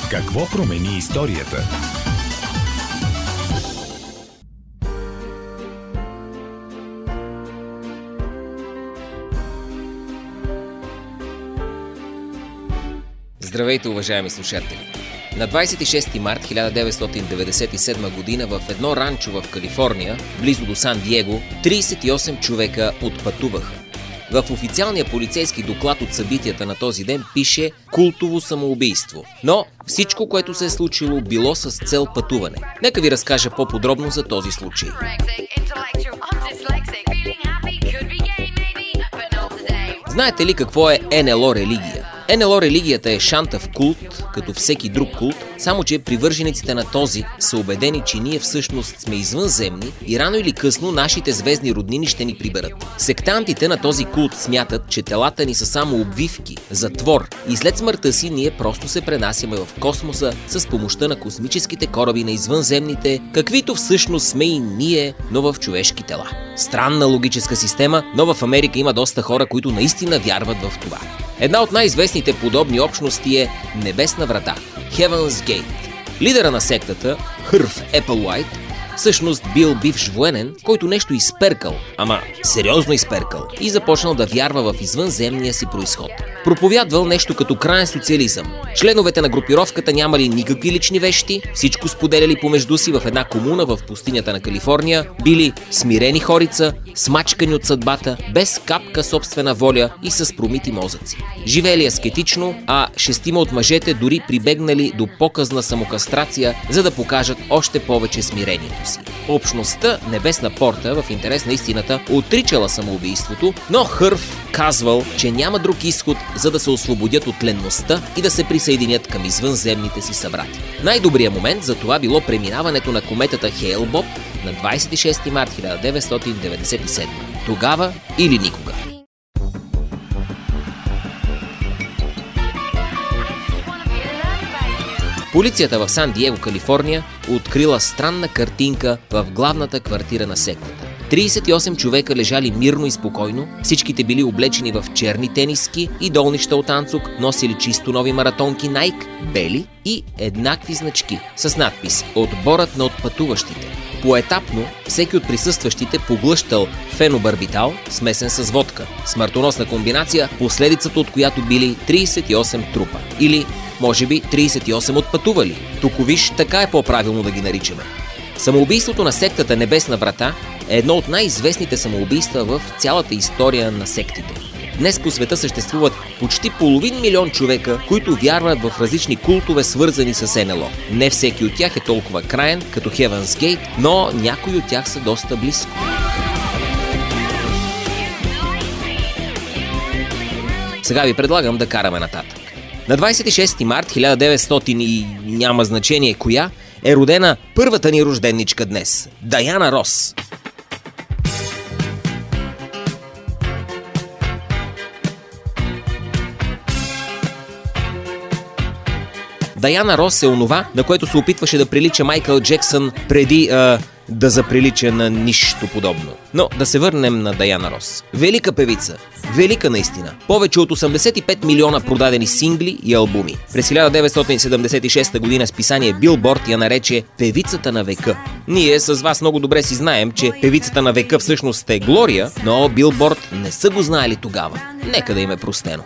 Какво промени историята? Здравейте, уважаеми слушатели! На 26 март 1997 година в едно ранчо в Калифорния, близо до Сан Диего, 38 човека отпътуваха. В официалния полицейски доклад от събитията на този ден пише култово самоубийство. Но всичко, което се е случило, било с цел пътуване. Нека ви разкажа по-подробно за този случай. Знаете ли какво е НЛО религия? НЛО религията е шантав култ, като всеки друг култ, само че привържениците на този са убедени, че ние всъщност сме извънземни и рано или късно нашите звездни роднини ще ни приберат. Сектантите на този култ смятат, че телата ни са само обвивки, затвор и след смъртта си ние просто се пренасяме в космоса с помощта на космическите кораби на извънземните, каквито всъщност сме и ние, но в човешки тела. Странна логическа система, но в Америка има доста хора, които наистина вярват в това. Една от най-известните подобни общности е Небесна врата – Heaven's Gate. Лидера на сектата, Хърв Еплуайт, всъщност бил бивш военен, който нещо изперкал, ама сериозно изперкал, и започнал да вярва в извънземния си произход. Проповядвал нещо като краен социализъм. Членовете на групировката нямали никакви лични вещи, всичко споделяли помежду си в една комуна в пустинята на Калифорния, били смирени хорица, смачкани от съдбата, без капка собствена воля и с промити мозъци. Живели аскетично, а 6 от мъжете дори прибегнали до показна самокастрация, за да покажат още повече смирението си. Общността Небесна порта, в интерес на истината, отричала самоубийството, но Хърв казвал, че няма друг изход, за да се освободят от ленността и да се присъединят към извънземните си събрати. Най-добрият момент за това било преминаването на кометата Хейл-Боб на 26 март 1997. Тогава или никога. Полицията в Сан Диего, Калифорния, открила странна картинка в главната квартира на сектата. 38 човека лежали мирно и спокойно, всичките били облечени в черни тениски и долнища от анцук, носили чисто нови маратонки Nike, бели и еднакви значки с надпис «Отборът на отпътуващите». Поетапно всеки от присъстващите поглъщал фенобарбитал, смесен с водка. Смъртоносна комбинация, последицата от която били 38 трупа. Или, може би, 38 отпътували. Туковиш, така е по-правилно да ги наричаме. Самоубийството на сектата Небесна врата е едно от най-известните самоубийства в цялата история на сектите. Днес по света съществуват почти 500 000 човека, които вярват в различни култове, свързани с НЛО. Не всеки от тях е толкова краен, като Heaven's Gate, но някои от тях са доста близко. Сега ви предлагам да караме нататък. На 26 март 1900 и няма значение коя, е родена първата ни рожденничка днес – Даяна Рос. Даяна Рос е онова, на което се опитваше да прилича Майкъл Джексън преди да заприлича на нищо подобно. Но да се върнем на Даяна Рос. Велика певица. Велика наистина. Повече от 85 милиона продадени сингли и албуми. През 1976 година списание Билборд я нарече певицата на века. Ние с вас много добре си знаем, че певицата на века всъщност е Глория, но Билборд не са го знаели тогава. Нека да им е простено.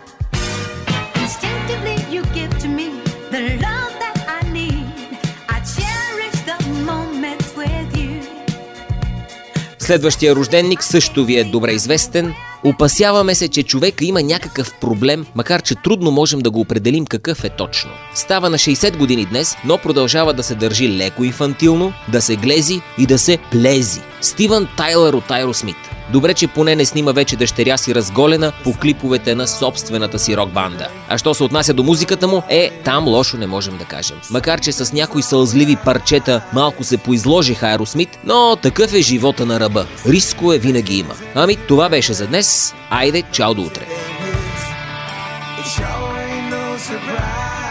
Следващия рожденник също ви е добре известен. Опасяваме се, че човека има някакъв проблем, макар че трудно можем да го определим какъв е точно. Става на 60 години днес, но продължава да се държи леко инфантилно, да се глези и да се плези. Стивън Тайлър от Aerosmith. Добре, че поне не снима вече дъщеря си разголена по клиповете на собствената си рок-банда. А що се отнася до музиката му, там лошо не можем да кажем. Макар че с някои сълзливи парчета малко се поизложиха Aerosmith, но такъв е живота на ръба. Рискове винаги има. Ами, това беше за днес. Айде, чао до утре!